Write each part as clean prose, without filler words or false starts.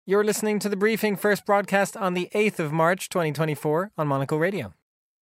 You're listening to The Briefing, first broadcast on the 8th of March 2024 on Monocle Radio.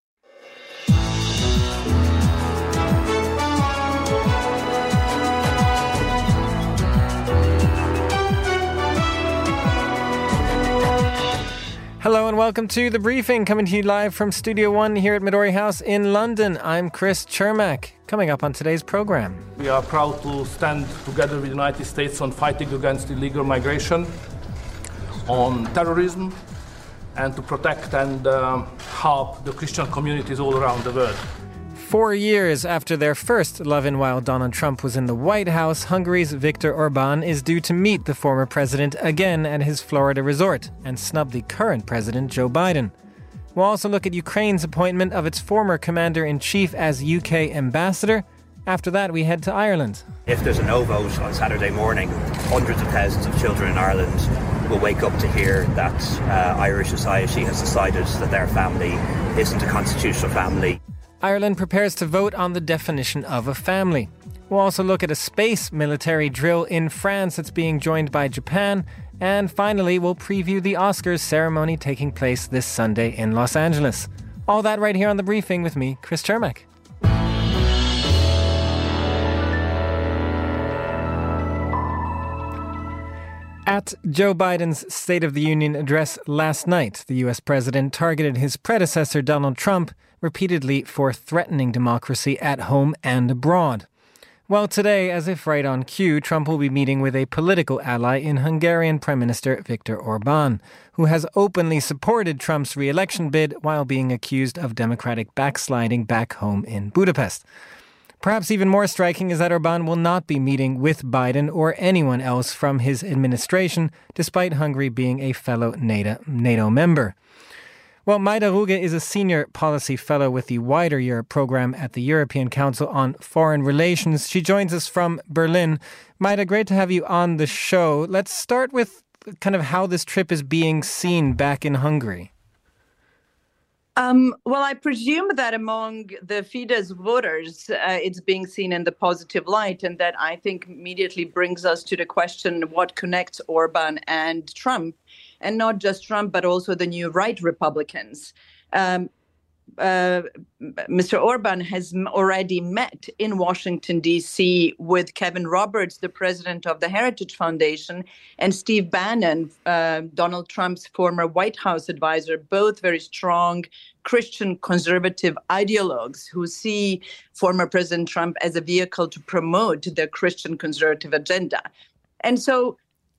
Hello and welcome to The Briefing, coming to you live from Studio One here at Midori House in London. I'm Chris Chermak. Coming up on today's program. We are proud to stand together with the United States on fighting against illegal migration, on terrorism, and to protect and help the Christian communities all around the world. 4 years after their first love-in while Donald Trump was in the White House, Hungary's Viktor Orbán is due to meet the former president again at his Florida resort and snub the current president, Joe Biden. We'll also look at Ukraine's appointment of its former commander-in-chief as UK ambassador. After that, we head to Ireland. If there's a no vote on Saturday morning, hundreds of thousands of children in Ireland will wake up to hear that Irish society has decided that their family isn't a constitutional family. Ireland prepares to vote on the definition of a family. We'll also look at a space military drill in France that's being joined by Japan. And finally, we'll preview the Oscars ceremony taking place this Sunday in Los Angeles. All that right here on The Briefing with me, Chris Chermak. At Joe Biden's State of the Union address last night, the U.S. president targeted his predecessor, Donald Trump, repeatedly for threatening democracy at home and abroad. Well, today, as if right on cue, Trump will be meeting with a political ally in Hungarian Prime Minister Viktor Orbán, who has openly supported Trump's re-election bid while being accused of democratic backsliding back home in Budapest. Perhaps even more striking is that Orbán will not be meeting with Biden or anyone else from his administration, despite Hungary being a fellow NATO member. Well, Maida Ruge is a senior policy fellow with the Wider Europe program at the European Council on Foreign Relations. She joins us from Berlin. Maida, great to have you on the show. Let's start with kind of how this trip is being seen back in Hungary. Well, I presume that among the Fidesz voters, it's being seen in the positive light, and that I think immediately brings us to the question what connects Orbán and Trump, and not just Trump, but also the new right Republicans. Mr. Orbán has already met in Washington, D.C. with Kevin Roberts, the president of the Heritage Foundation, and Steve Bannon, Donald Trump's former White House advisor, both very strong Christian conservative ideologues who see former President Trump as a vehicle to promote their Christian conservative agenda. And so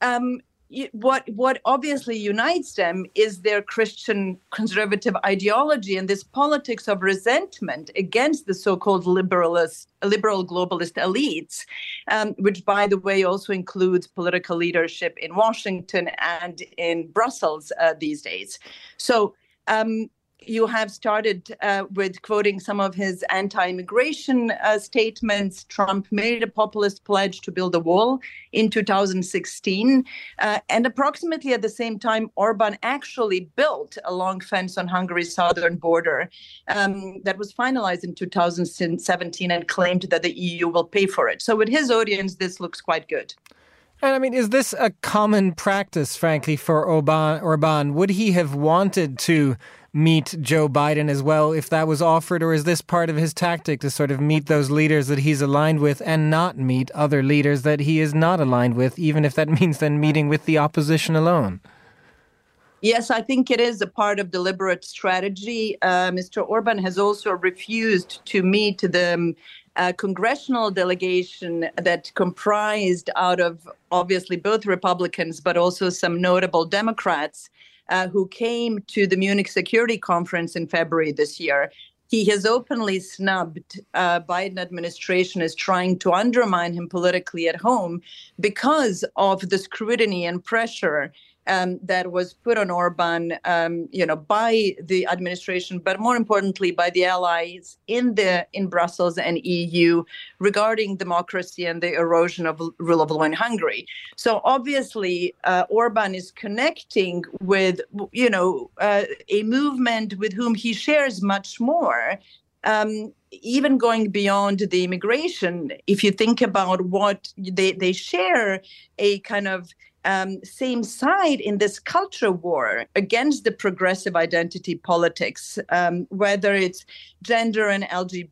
what obviously unites them is their Christian conservative ideology and this politics of resentment against the so-called liberal globalist elites, which, by the way, also includes political leadership in Washington and in Brussels these days. So you have started with quoting some of his anti-immigration statements. Trump made a populist pledge to build a wall in 2016. And approximately at the same time, Orbán actually built a long fence on Hungary's southern border that was finalized in 2017 and claimed that the EU will pay for it. So with his audience, this looks quite good. And I mean, is this a common practice, frankly, for Orbán? Would he have wanted to meet Joe Biden as well if that was offered, or is this part of his tactic to sort of meet those leaders that he's aligned with and not meet other leaders that he is not aligned with, even if that means then meeting with the opposition alone? Yes, I think it is a part of deliberate strategy. Mr. Orbán has also refused to meet the congressional delegation that comprised out of obviously both Republicans, but also some notable Democrats who came to the Munich Security Conference in February this year. He has openly snubbed Biden administration is trying to undermine him politically at home because of the scrutiny and pressure that was put on Orbán, by the administration, but more importantly by the allies in Brussels and EU regarding democracy and the erosion of rule of law in Hungary. So obviously, Orbán is connecting with, a movement with whom he shares much more. Even going beyond the immigration, if you think about what they share, a kind of same side in this culture war against the progressive identity politics, whether it's gender and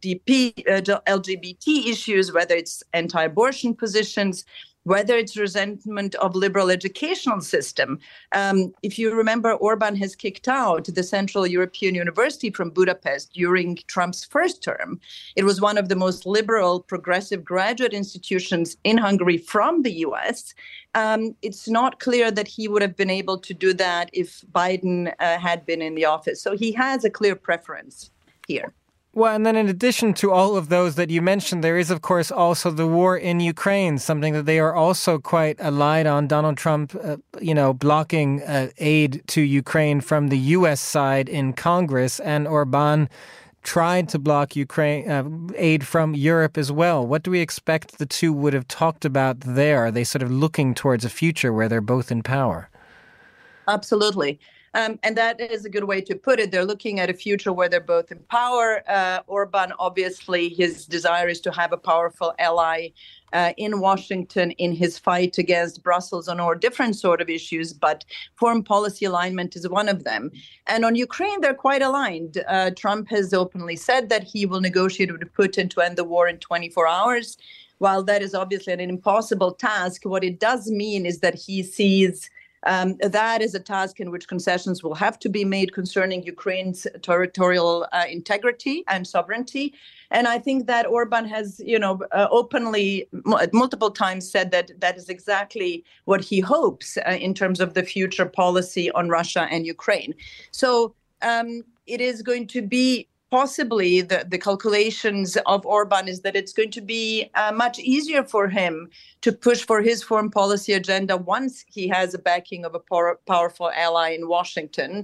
LGBT issues, whether it's anti-abortion positions, whether it's resentment of liberal educational system. If you remember, Orban has kicked out the Central European University from Budapest during Trump's first term. It was one of the most liberal, progressive graduate institutions in Hungary from the US. It's not clear that he would have been able to do that if Biden had been in the office. So he has a clear preference here. Well, and then in addition to all of those that you mentioned, there is, of course, also the war in Ukraine, something that they are also quite allied on. Donald Trump, blocking aid to Ukraine from the U.S. side in Congress, and Orban tried to block Ukraine aid from Europe as well. What do we expect the two would have talked about there? Are they sort of looking towards a future where they're both in power? Absolutely. And that is a good way to put it. They're looking at a future where they're both in power. Orban, obviously, his desire is to have a powerful ally in Washington in his fight against Brussels on all different sort of issues, but foreign policy alignment is one of them. And on Ukraine, they're quite aligned. Trump has openly said that he will negotiate with Putin to end the war in 24 hours. While that is obviously an impossible task, what it does mean is that he sees that is a task in which concessions will have to be made concerning Ukraine's territorial integrity and sovereignty. And I think that Orban has, openly multiple times said that that is exactly what he hopes in terms of the future policy on Russia and Ukraine. So it is going to be possibly the calculations of Orban is that it's going to be much easier for him to push for his foreign policy agenda once he has a backing of a powerful ally in Washington,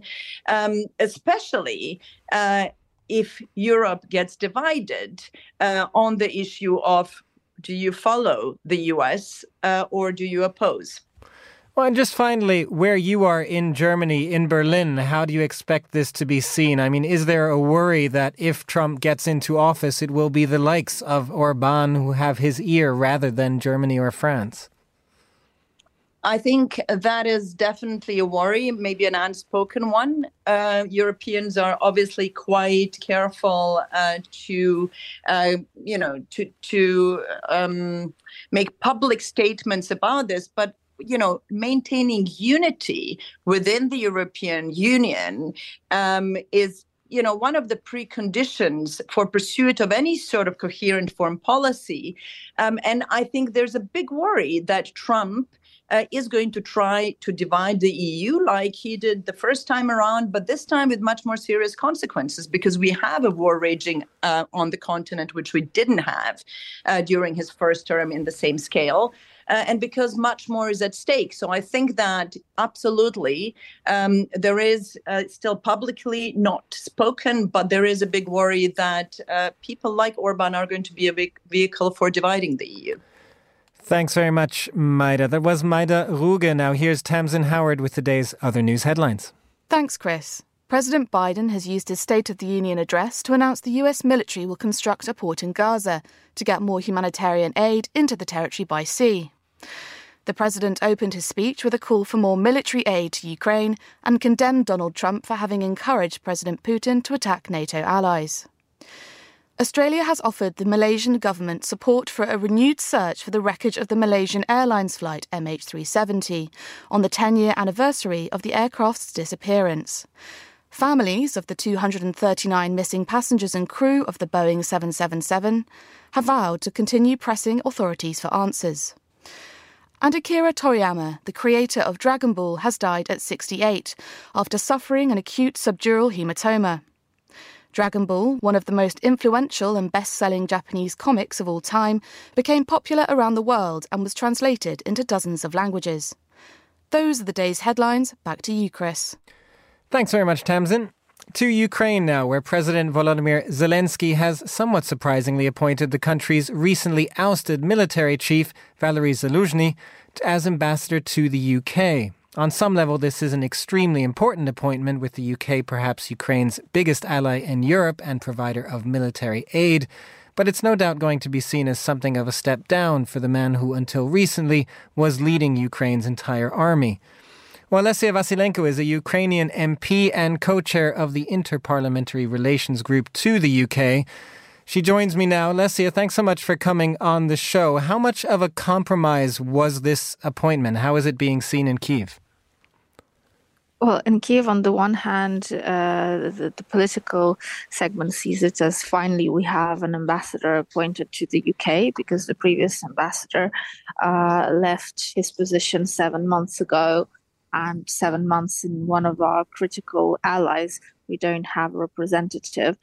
especially if Europe gets divided on the issue of, do you follow the US or do you oppose? Well, and just finally, where you are in Germany, in Berlin, how do you expect this to be seen? I mean, is there a worry that if Trump gets into office, it will be the likes of Orban who have his ear rather than Germany or France? I think that is definitely a worry, maybe an unspoken one. Europeans are obviously quite careful to make public statements about this, but maintaining unity within the European Union is, one of the preconditions for pursuit of any sort of coherent foreign policy. And I think there's a big worry that Trump is going to try to divide the EU like he did the first time around, but this time with much more serious consequences, because we have a war raging on the continent, which we didn't have during his first term in the same scale. And because much more is at stake. So I think that absolutely there is still publicly not spoken, but there is a big worry that people like Orban are going to be a big vehicle for dividing the EU. Thanks very much, Maida. That was Maida Ruge. Now here's Tamsin Howard with today's other news headlines. Thanks, Chris. President Biden has used his State of the Union address to announce the US military will construct a port in Gaza to get more humanitarian aid into the territory by sea. The president opened his speech with a call for more military aid to Ukraine and condemned Donald Trump for having encouraged President Putin to attack NATO allies. Australia has offered the Malaysian government support for a renewed search for the wreckage of the Malaysian Airlines flight MH370 on the 10-year anniversary of the aircraft's disappearance. Families of the 239 missing passengers and crew of the Boeing 777 have vowed to continue pressing authorities for answers. And Akira Toriyama, the creator of Dragon Ball, has died at 68 after suffering an acute subdural hematoma. Dragon Ball, one of the most influential and best-selling Japanese comics of all time, became popular around the world and was translated into dozens of languages. Those are the day's headlines. Back to you, Chris. Thanks very much, Tamsin. To Ukraine now, where President Volodymyr Zelensky has somewhat surprisingly appointed the country's recently ousted military chief, Valery Zaluzhny, as ambassador to the UK. On some level, this is an extremely important appointment, with the UK perhaps Ukraine's biggest ally in Europe and provider of military aid. But it's no doubt going to be seen as something of a step down for the man who until recently was leading Ukraine's entire army. Well, Lesia Vasilenko is a Ukrainian MP and co-chair of the Interparliamentary Relations Group to the UK. She joins me now. Lesia, thanks so much for coming on the show. How much of a compromise was this appointment? How is it being seen in Kyiv? Well, in Kyiv, on the one hand, the political segment sees it as finally we have an ambassador appointed to the UK, because the previous ambassador left his position 7 months ago, and 7 months in one of our critical allies, we don't have a representative,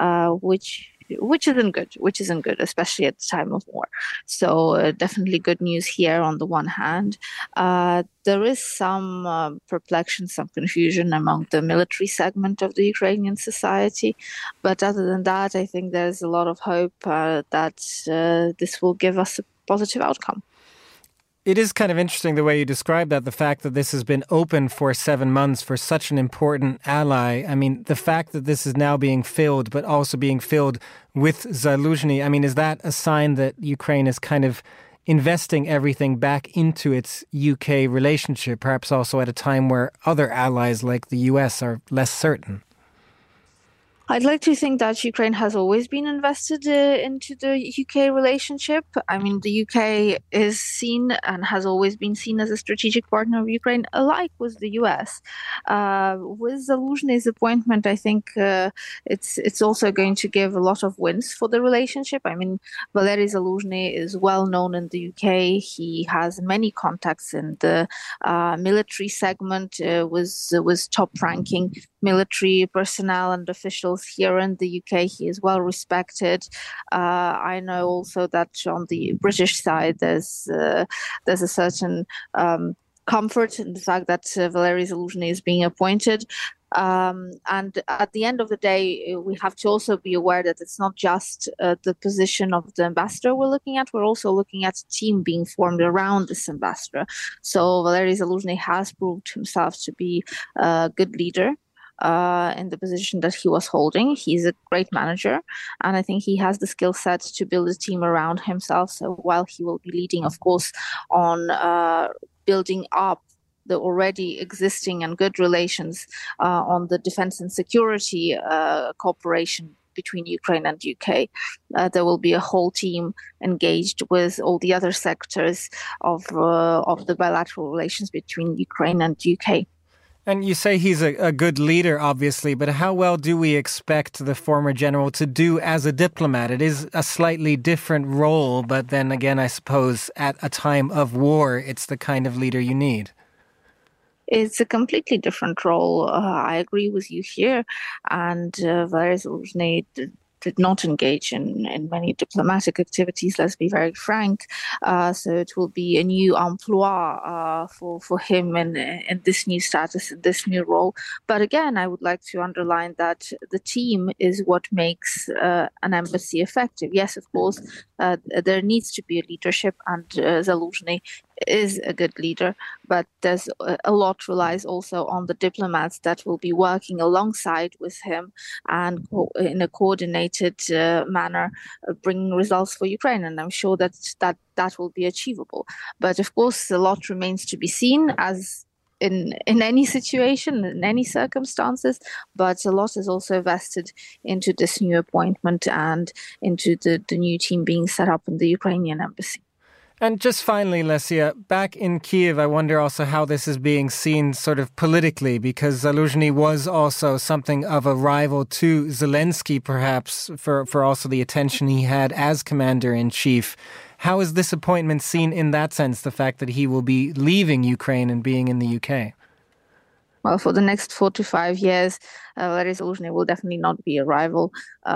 which isn't good, especially at the time of war. So definitely good news here on the one hand. There is some perplexion, some confusion among the military segment of the Ukrainian society. But other than that, I think there's a lot of hope that this will give us a positive outcome. It is kind of interesting the way you describe that, the fact that this has been open for 7 months for such an important ally. I mean, the fact that this is now being filled, but also being filled with Zaluzhny, I mean, is that a sign that Ukraine is kind of investing everything back into its UK relationship, perhaps also at a time where other allies like the US are less certain? I'd like to think that Ukraine has always been invested into the UK relationship. I mean, the UK is seen and has always been seen as a strategic partner of Ukraine, alike with the US. With Zaluzhny's appointment, I think it's also going to give a lot of wins for the relationship. I mean, Valery Zaluzhny is well known in the UK. He has many contacts in the military segment, was top-ranking military personnel and officials here in the UK. He is well respected. I know also that on the British side, there's a certain comfort in the fact that Valery Zaluzhny is being appointed. And at the end of the day, we have to also be aware that it's not just the position of the ambassador we're looking at. We're also looking at a team being formed around this ambassador. So Valery Zaluzhny has proved himself to be a good leader in the position that he was holding. He's a great manager, and I think he has the skill set to build a team around himself. So while he will be leading, of course, on building up the already existing and good relations on the defense and security cooperation between Ukraine and UK, there will be a whole team engaged with all the other sectors of the bilateral relations between Ukraine and UK. And you say he's a good leader, obviously, but how well do we expect the former general to do as a diplomat? It is a slightly different role, but then again, I suppose at a time of war, it's the kind of leader you need. It's a completely different role. I agree with you here. And Valery Zaluzhny did not engage in many diplomatic activities, let's be very frank. So it will be a new emploi for him in this new status, in this new role. But again, I would like to underline that the team is what makes an embassy effective. Yes, of course, there needs to be a leadership, and Zaluzhny is a good leader, but there's a lot relies also on the diplomats that will be working alongside with him and in a coordinated manner bringing results for Ukraine. And I'm sure that will be achievable. But of course, a lot remains to be seen, as in any situation, in any circumstances, but a lot is also vested into this new appointment and into the new team being set up in the Ukrainian embassy. And just finally, Lesia, back in Kyiv, I wonder also how this is being seen sort of politically, because Zaluzhny was also something of a rival to Zelensky, perhaps, for also the attention he had as commander-in-chief. How is this appointment seen in that sense, the fact that he will be leaving Ukraine and being in the UK? Well, for the next 4 to 5 years, Valery Zaluzhny will definitely not be a rival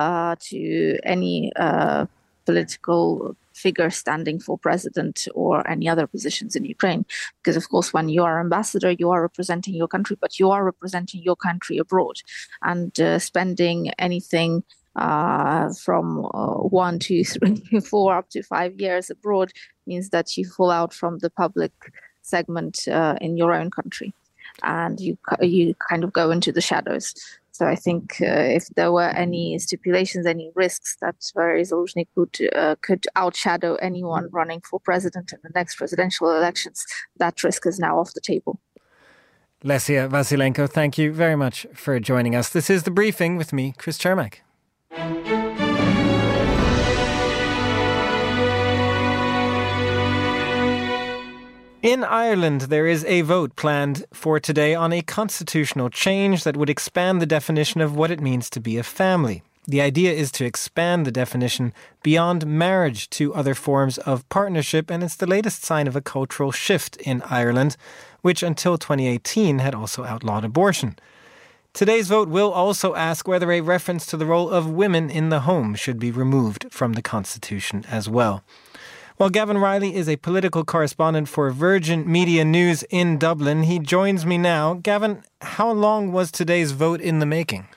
to any political figure standing for president or any other positions in Ukraine. Because, of course, when you are ambassador, you are representing your country, but you are representing your country abroad. And spending anything from 1, 2, 3, 4, up to 5 years abroad means that you fall out from the public segment in your own country. and you kind of go into the shadows. So I think if there were any stipulations, any risks that Varya Zaluzhny could outshadow anyone running for president in the next presidential elections, that risk is now off the table. Lesia Vasilenko, thank you very much for joining us. This is The Briefing with me, Chris Chermak. In Ireland, there is a vote planned for today on a constitutional change that would expand the definition of what it means to be a family. The idea is to expand the definition beyond marriage to other forms of partnership, and it's the latest sign of a cultural shift in Ireland, which until 2018 had also outlawed abortion. Today's vote will also ask whether a reference to the role of women in the home should be removed from the Constitution as well. Well, Gavin Riley is a political correspondent for Virgin Media News in Dublin. He joins me now. Gavin, how long was today's vote in the making?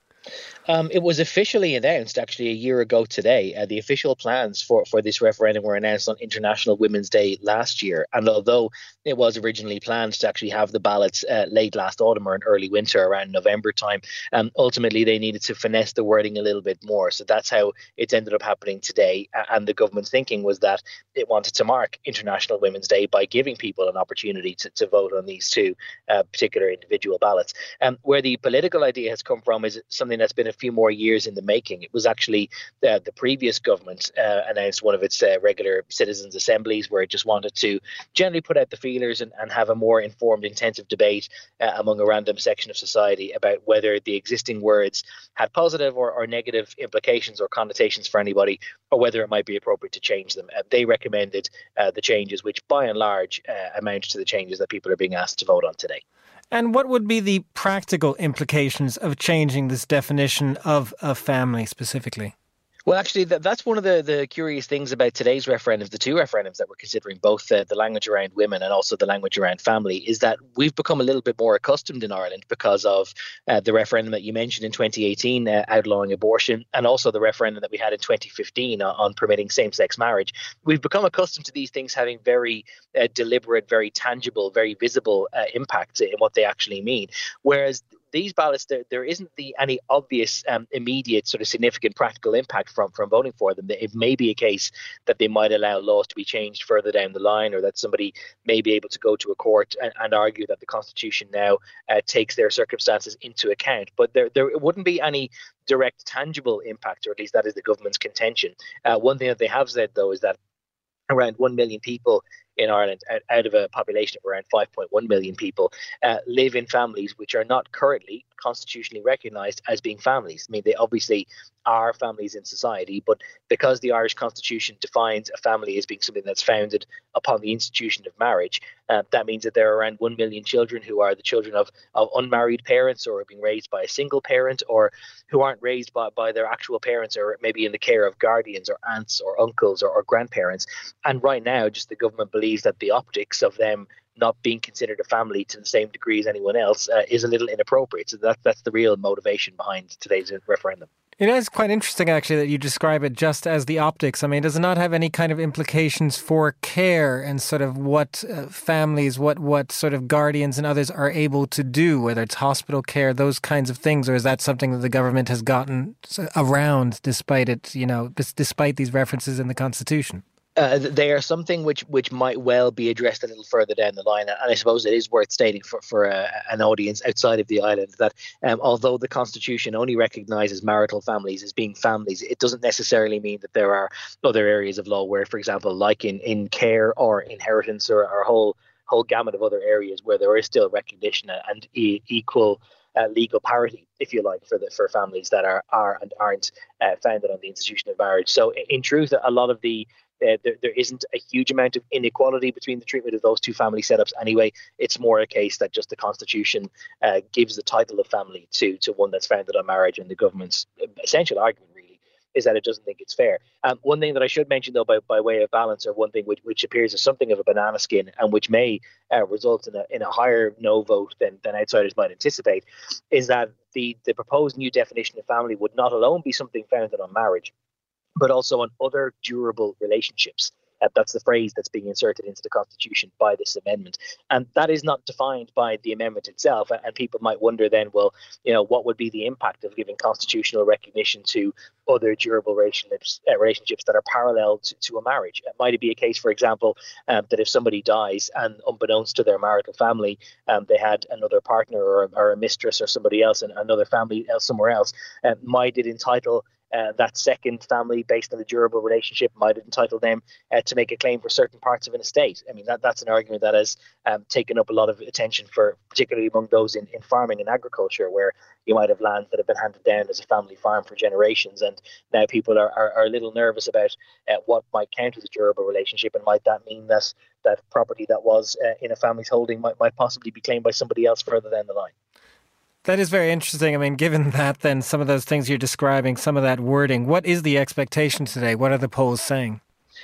It was officially announced actually a year ago today. The official plans for this referendum were announced on International Women's Day last year. And although it was originally planned to actually have the ballots late last autumn or in early winter around November time, ultimately they needed to finesse the wording a little bit more. So that's how it's ended up happening today. And the government's thinking was that it wanted to mark International Women's Day by giving people an opportunity to vote on these two particular individual ballots. Where the political idea has come from is something that's been a few more years in the making. It was actually the previous government announced one of its regular citizens' assemblies where it just wanted to generally put out the feelers and have a more informed, intensive debate among a random section of society about whether the existing words had positive or negative implications or connotations for anybody, or whether it might be appropriate to change them. They recommended the changes, which by and large amount to the changes that people are being asked to vote on today. And what would be the practical implications of changing this definition of a family specifically? Well, actually, that's one of the curious things about today's referendums, the two referendums that we're considering, both the language around women and also the language around family, is that we've become a little bit more accustomed in Ireland because of the referendum that you mentioned in 2018 outlawing abortion, and also the referendum that we had in 2015 on permitting same-sex marriage. We've become accustomed to these things having very deliberate, very tangible, very visible impacts in what they actually mean. Whereas these ballots, there isn't any obvious immediate sort of significant practical impact from voting for them. It may be a case that they might allow laws to be changed further down the line, or that somebody may be able to go to a court and argue that the Constitution now takes their circumstances into account. But there wouldn't be any direct tangible impact, or at least that is the government's contention. One thing that they have said, though, is that around 1 million people in Ireland, out of a population of around 5.1 million people, live in families which are not currently constitutionally recognised as being families. I mean, they obviously are families in society, but because the Irish Constitution defines a family as being something that's founded upon the institution of marriage, that means that there are around 1 million children who are the children of unmarried parents, or are being raised by a single parent, or who aren't raised by their actual parents, or maybe in the care of guardians or aunts or uncles or grandparents. And right now, just the government believes that the optics of them not being considered a family to the same degree as anyone else is a little inappropriate. So that's the real motivation behind today's referendum. It is quite interesting, actually, that you describe it just as the optics. I mean, does it not have any kind of implications for care and sort of what families, what sort of guardians and others are able to do, whether it's hospital care, those kinds of things, or is that something that the government has gotten around despite these references in the Constitution? They are something which might well be addressed a little further down the line. And I suppose it is worth stating for an audience outside of the island that although the Constitution only recognises marital families as being families, it doesn't necessarily mean that there are other areas of law where, for example, like in care or inheritance or a whole gamut of other areas where there is still recognition and equal legal parity, if you like, for families that are and aren't founded on the institution of marriage. So in truth, a lot of there isn't a huge amount of inequality between the treatment of those two family setups anyway. It's more a case that just the Constitution gives the title of family to one that's founded on marriage, and the government's essential argument really is that it doesn't think it's fair. One thing that I should mention, though, by way of balance, or one thing which appears as something of a banana skin and which may result in a higher no vote than outsiders might anticipate, is that the proposed new definition of family would not alone be something founded on marriage, but also on other durable relationships. That's the phrase that's being inserted into the Constitution by this amendment. And that is not defined by the amendment itself. And people might wonder then, well, what would be the impact of giving constitutional recognition to other durable relationships that are parallel to a marriage? Might it be a case, for example, that if somebody dies and unbeknownst to their marital family, they had another partner or a mistress or somebody else and another family somewhere else, might it entitle that second family, based on the durable relationship, might entitle them to make a claim for certain parts of an estate? I mean, that's an argument that has taken up a lot of attention, for particularly among those in farming and agriculture, where you might have lands that have been handed down as a family farm for generations, and now people are a little nervous about what might count as a durable relationship, and might that mean that property that was in a family's holding might possibly be claimed by somebody else further down the line. That is very interesting. I mean, given that, then some of those things you're describing, some of that wording, what is the expectation today? What are the polls saying?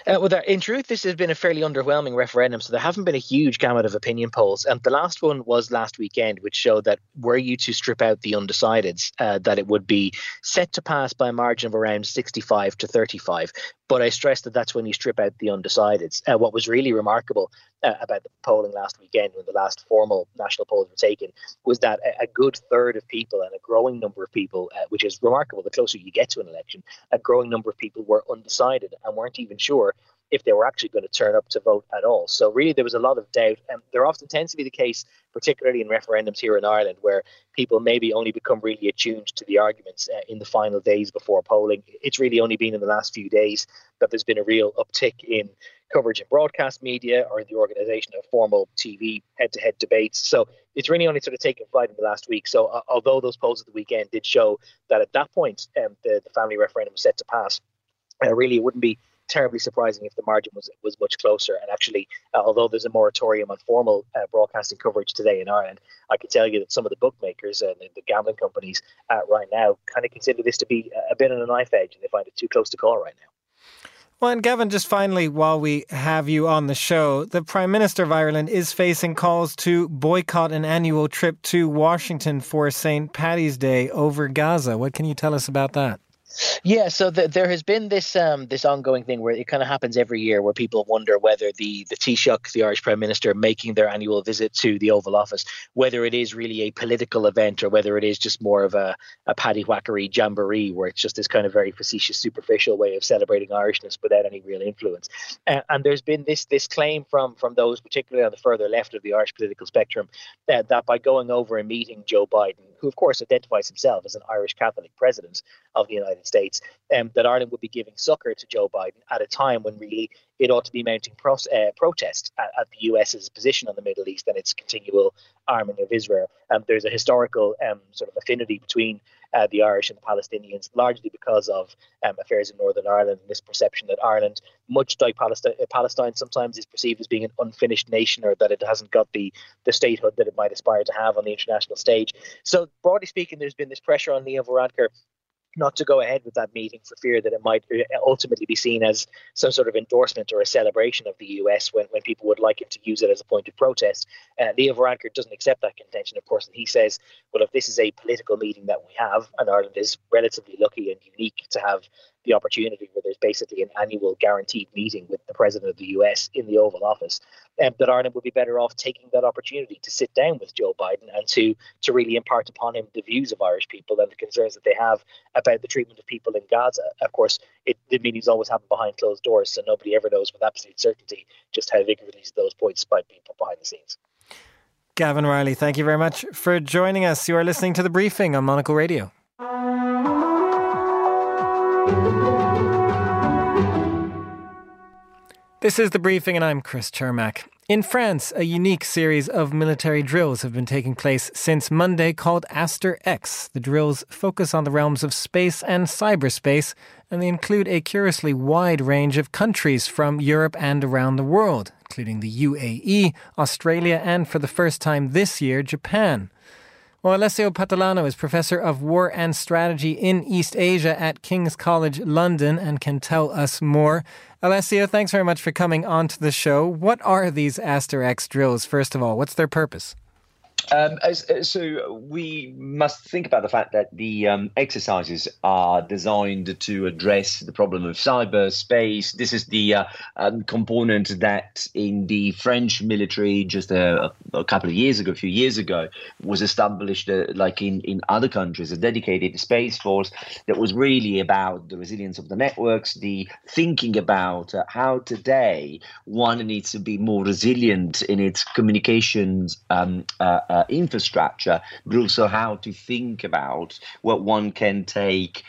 In truth, this has been a fairly underwhelming referendum, so there haven't been a huge gamut of opinion polls. And the last one was last weekend, which showed that were you to strip out the undecideds, that it would be set to pass by a margin of around 65 to 35. But I stress that that's when you strip out the undecideds. What was really remarkable about the polling last weekend, when the last formal national polls were taken, was that a good third of people, and a growing number of people, which is remarkable the closer you get to an election, a growing number of people were undecided and weren't even sure if they were actually going to turn up to vote at all. So really there was a lot of doubt, and there often tends to be the case, particularly in referendums here in Ireland, where people maybe only become really attuned to the arguments in the final days before polling. It's really only been in the last few days that there's been a real uptick in coverage in broadcast media or in the organisation of formal TV head-to-head debates. So it's really only sort of taken flight in the last week. So although those polls at the weekend did show that at that point the family referendum was set to pass, really it wouldn't be terribly surprising if the margin was much closer. And actually, although there's a moratorium on formal broadcasting coverage today in Ireland, I can tell you that some of the bookmakers and the gambling companies right now kind of consider this to be a bit on a knife edge, and they find it too close to call right now. Well, and Gavin, just finally, while we have you on the show, the Prime Minister of Ireland is facing calls to boycott an annual trip to Washington for St. Paddy's Day over Gaza. What can you tell us about that? Yeah, so there has been this ongoing thing where it kind of happens every year, where people wonder whether the Taoiseach, the Irish Prime Minister, making their annual visit to the Oval Office, whether it is really a political event or whether it is just more of a paddywhackery jamboree, where it's just this kind of very facetious, superficial way of celebrating Irishness without any real influence. And there's been this claim from those, particularly on the further left of the Irish political spectrum, that by going over and meeting Joe Biden, who of course identifies himself as an Irish Catholic president of the United States, that Ireland would be giving succour to Joe Biden at a time when really it ought to be mounting protest at the US's position on the Middle East and its continual arming of Israel. There's a historical sort of affinity between the Irish and the Palestinians, largely because of affairs in Northern Ireland and this perception that Ireland, much like Palestine sometimes is perceived as being an unfinished nation, or that it hasn't got the statehood that it might aspire to have on the international stage. So broadly speaking, there's been this pressure on Leo Varadkar not to go ahead with that meeting for fear that it might ultimately be seen as some sort of endorsement or a celebration of the US when people would like him to use it as a point of protest. Leo Varadkar doesn't accept that contention, of course, and he says, well, if this is a political meeting that we have, and Ireland is relatively lucky and unique to have the opportunity where there's basically an annual guaranteed meeting with the president of the US in the Oval Office, that Ireland would be better off taking that opportunity to sit down with Joe Biden and to really impart upon him the views of Irish people and the concerns that they have about the treatment of people in Gaza. Of course, the meetings always happen behind closed doors, so nobody ever knows with absolute certainty just how vigorously those points might be put behind the scenes. Gavin Riley, thank you very much for joining us. You are listening to The Briefing on Monocle Radio. This is The Briefing and I'm Chris Chermak. In France, a unique series of military drills have been taking place since Monday called Aster X. The drills focus on the realms of space and cyberspace, and they include a curiously wide range of countries from Europe and around the world, including the UAE, Australia, and for the first time this year, Japan. Well, Alessio Patalano is Professor of War and Strategy in East Asia at King's College London and can tell us more. Alessio, thanks very much for coming on to the show. What are these Aster X drills, first of all? What's their purpose? So we must think about the fact that the exercises are designed to address the problem of cyberspace. This is the component that in the French military just a couple of years ago, a few years ago, was established like in other countries, a dedicated space force that was really about the resilience of the networks, the thinking about how today one needs to be more resilient in its communications infrastructure, but also how to think about what one can take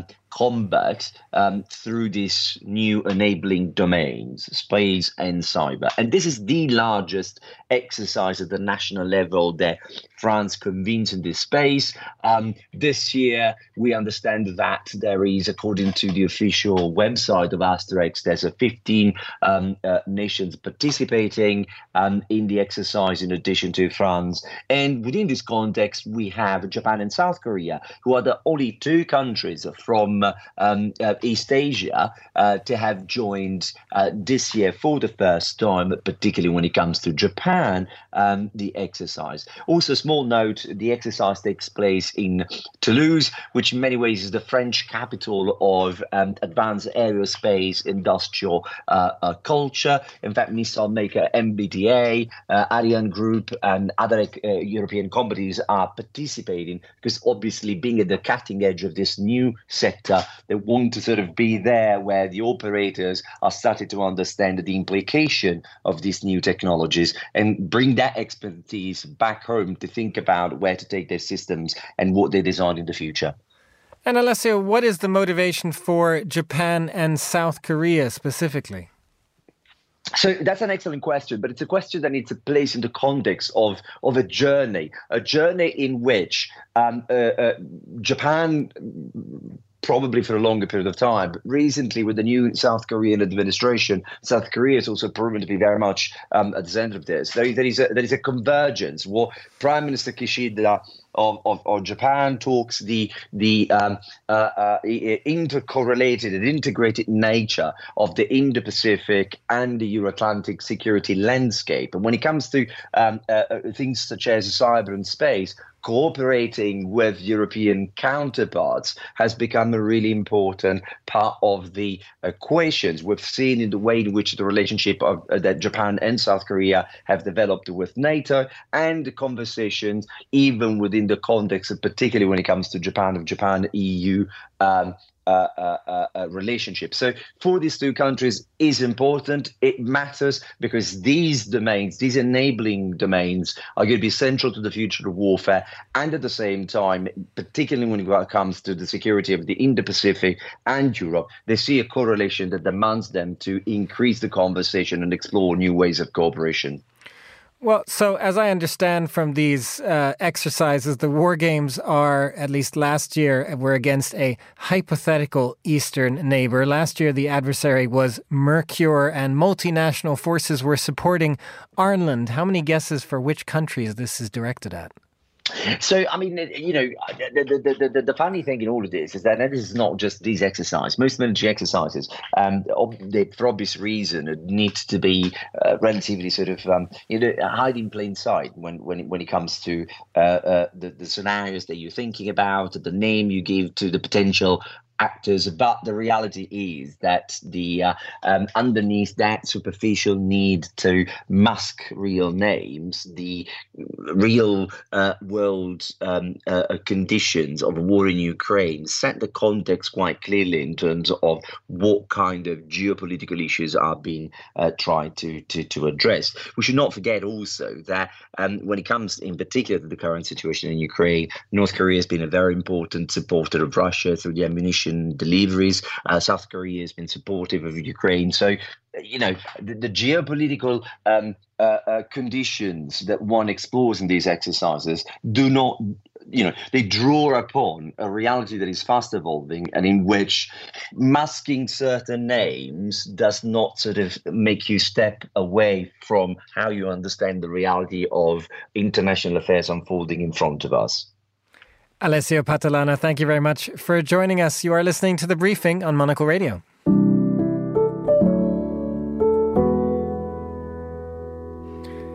combat through these new enabling domains, space and cyber. And this is the largest exercise at the national level that France convenes in this space. This year, we understand that there is, according to the official website of Asterix, there's 15 nations participating in the exercise in addition to France. And within this context, we have Japan and South Korea, who are the only two countries from East Asia to have joined this year for the first time, particularly when it comes to Japan, the exercise. Also, small note, the exercise takes place in Toulouse, which in many ways is the French capital of advanced aerospace industrial culture. In fact, missile maker MBDA, Ariane Group and other European companies are participating because obviously being at the cutting edge of this new sector, they want to sort of be there where the operators are starting to understand the implication of these new technologies and bring that expertise back home to think about where to take their systems and what they design in the future. And Alessio, what is the motivation for Japan and South Korea specifically? So that's an excellent question, but it's a question that needs to place in the context of a journey in which Japan, probably for a longer period of time. But recently, with the new South Korean administration, South Korea is also proven to be very much at the center of this. There is a convergence. What Prime Minister Kishida of Japan talks the intercorrelated and integrated nature of the Indo-Pacific and the Euro-Atlantic security landscape. And when it comes to things such as cyber and space, cooperating with European counterparts has become a really important part of the equations. We've seen in the way in which the relationship of that Japan and South Korea have developed with NATO and the conversations even within the context, particularly when it comes to Japan-EU relationship. So for these two countries is important. It matters because these domains, these enabling domains, are going to be central to the future of warfare. And at the same time, particularly when it comes to the security of the Indo-Pacific and Europe, they see a correlation that demands them to increase the conversation and explore new ways of cooperation. Well, so as I understand from these exercises, the war games are, at least last year, were against a hypothetical Eastern neighbor. Last year, the adversary was Mercure and multinational forces were supporting Ireland. How many guesses for which countries this is directed at? So, I mean, you know, the funny thing in all of this is that this is not just these exercises. Most military exercises, for obvious reason, need to be relatively sort of, hide in plain sight when it comes to the scenarios that you're thinking about, the name you give to the potential actors. But the reality is that the underneath that superficial need to mask real names, the real world conditions of a war in Ukraine set the context quite clearly in terms of what kind of geopolitical issues are being tried to address. We should not forget also that when it comes in particular to the current situation in Ukraine, North Korea has been a very important supporter of Russia through the ammunition deliveries. South Korea has been supportive of Ukraine. So, you know, the geopolitical conditions that one explores in these exercises do not, you know, they draw upon a reality that is fast evolving and in which masking certain names does not sort of make you step away from how you understand the reality of international affairs unfolding in front of us. Alessio Patalana, thank you very much for joining us. You are listening to The Briefing on Monocle Radio. And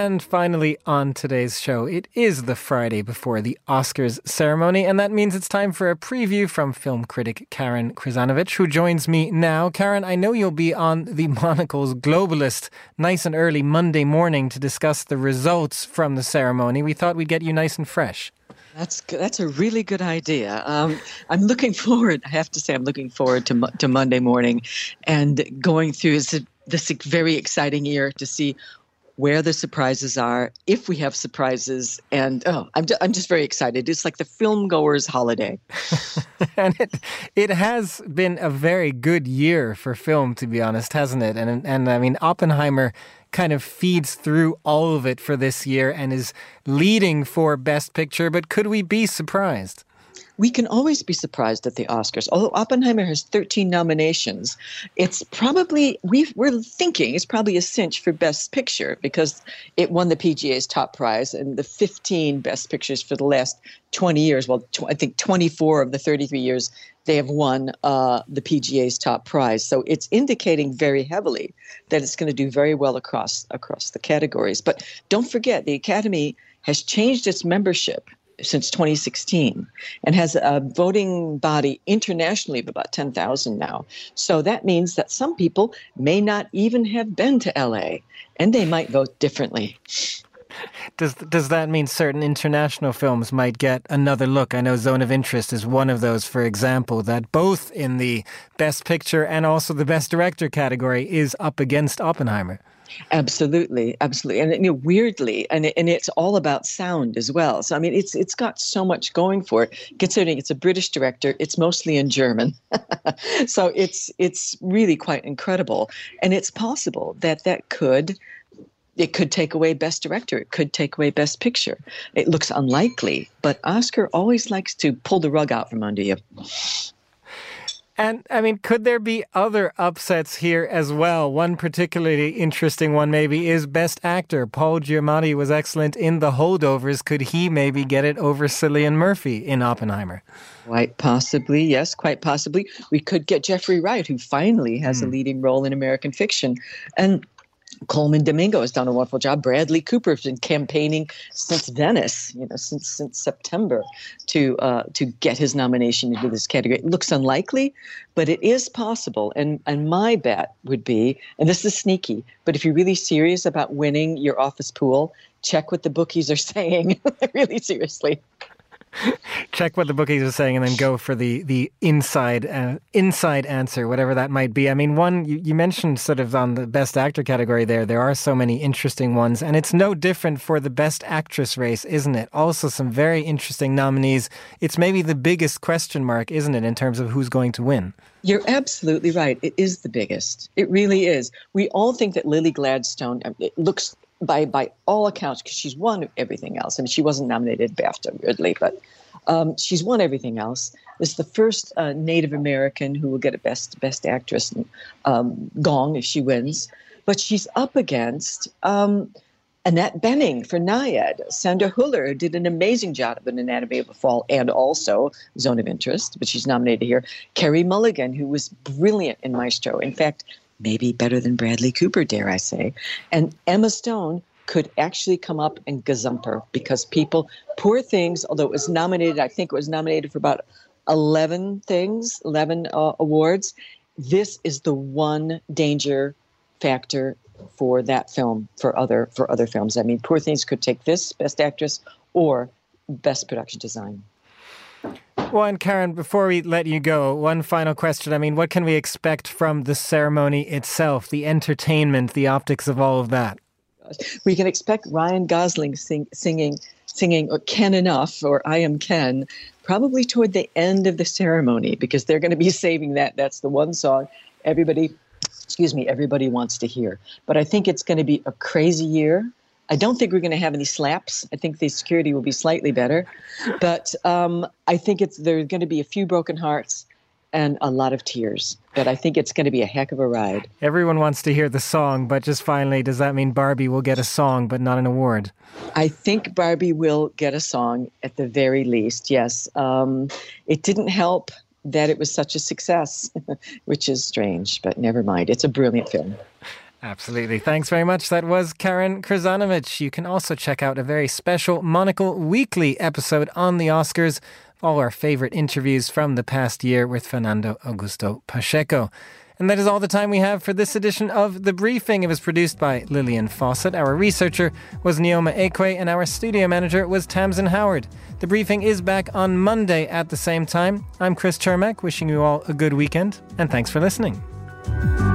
And finally, on today's show, it is the Friday before the Oscars ceremony, and that means it's time for a preview from film critic Karen Krzanovich, who joins me now. Karen, I know you'll be on the Monocle's Globalist nice and early Monday morning to discuss the results from the ceremony. We thought we'd get you nice and fresh. That's a really good idea. I'm looking forward. I have to say, I'm looking forward to Monday morning and going through this very exciting year to see where the surprises are, if we have surprises, and I'm just very excited. It's like the film goer's holiday. And it has been a very good year for film, to be honest, hasn't it? And I mean, Oppenheimer kind of feeds through all of it for this year and is leading for Best Picture, but could we be surprised? We can always be surprised at the Oscars. Although Oppenheimer has 13 nominations, it's probably, we're thinking it's probably a cinch for Best Picture because it won the PGA's top prize and the 15 Best Pictures for the last 20 years. Well, I think 24 of the 33 years they have won the PGA's top prize. So it's indicating very heavily that it's going to do very well across the categories. But don't forget, the Academy has changed its membership since 2016 and has a voting body internationally of about 10,000 now. So that means that some people may not even have been to LA and they might vote differently. Does that mean certain international films might get another look? I know Zone of Interest is one of those, for example, that both in the Best Picture and also the Best Director category is up against Oppenheimer. Absolutely. And weirdly, and it's all about sound as well. So, I mean, it's got so much going for it, considering it's a British director. It's mostly in German. So it's really quite incredible. And it's possible that it could take away Best Director. It could take away Best Picture. It looks unlikely, but Oscar always likes to pull the rug out from under you. And, I mean, could there be other upsets here as well? One particularly interesting one maybe is Best Actor. Paul Giamatti was excellent in The Holdovers. Could he maybe get it over Cillian Murphy in Oppenheimer? Quite possibly, yes, quite possibly. We could get Jeffrey Wright, who finally has a leading role in American fiction. And Coleman Domingo has done a wonderful job. Bradley Cooper has been campaigning since Venice, since September to get his nomination into this category. It looks unlikely, but it is possible. And my bet would be, and this is sneaky, but if you're really serious about winning your office pool, check what the bookies are saying. Really seriously. Check what the bookies are saying and then go for the inside answer, whatever that might be. I mean, one, you mentioned sort of on the Best Actor category there are so many interesting ones, and it's no different for the Best Actress race, isn't it? Also some very interesting nominees. It's maybe the biggest question mark, isn't it, in terms of who's going to win? You're absolutely right. It is the biggest. It really is. We all think that Lily Gladstone, it looks by all accounts, because she's won everything else. I mean, she wasn't nominated BAFTA, weirdly, but she's won everything else. This is the first Native American who will get a Best Actress gong if she wins. But she's up against Annette Bening for Nyad. Sandra Hüller did an amazing job in Anatomy of a Fall and also Zone of Interest, but she's nominated here. Carey Mulligan, who was brilliant in Maestro. In fact, maybe better than Bradley Cooper, dare I say. And Emma Stone could actually come up and gazump her because Poor Things, although it was nominated, I think it was nominated for about 11 awards. This is the one danger factor for that film, for other films. I mean, Poor Things could take this, Best Actress, or Best Production Design. Well, and Karen, before we let you go, one final question. I mean, what can we expect from the ceremony itself, the entertainment, the optics of all of that? We can expect Ryan Gosling singing Ken Enough or I Am Ken probably toward the end of the ceremony because they're going to be saving that. That's the one song everybody wants to hear. But I think it's going to be a crazy year. I don't think we're going to have any slaps. I think the security will be slightly better. But I think there's going to be a few broken hearts and a lot of tears. But I think it's going to be a heck of a ride. Everyone wants to hear the song, but just finally, does that mean Barbie will get a song but not an award? I think Barbie will get a song at the very least, yes. It didn't help that it was such a success, which is strange, but never mind. It's a brilliant film. Absolutely. Thanks very much. That was Karen Krzanovich. You can also check out a very special Monocle Weekly episode on the Oscars, all our favourite interviews from the past year with Fernando Augusto Pacheco. And that is all the time we have for this edition of The Briefing. It was produced by Lillian Fawcett. Our researcher was Neoma Ekwe, and our studio manager was Tamsin Howard. The Briefing is back on Monday at the same time. I'm Chris Chermak, wishing you all a good weekend, and thanks for listening.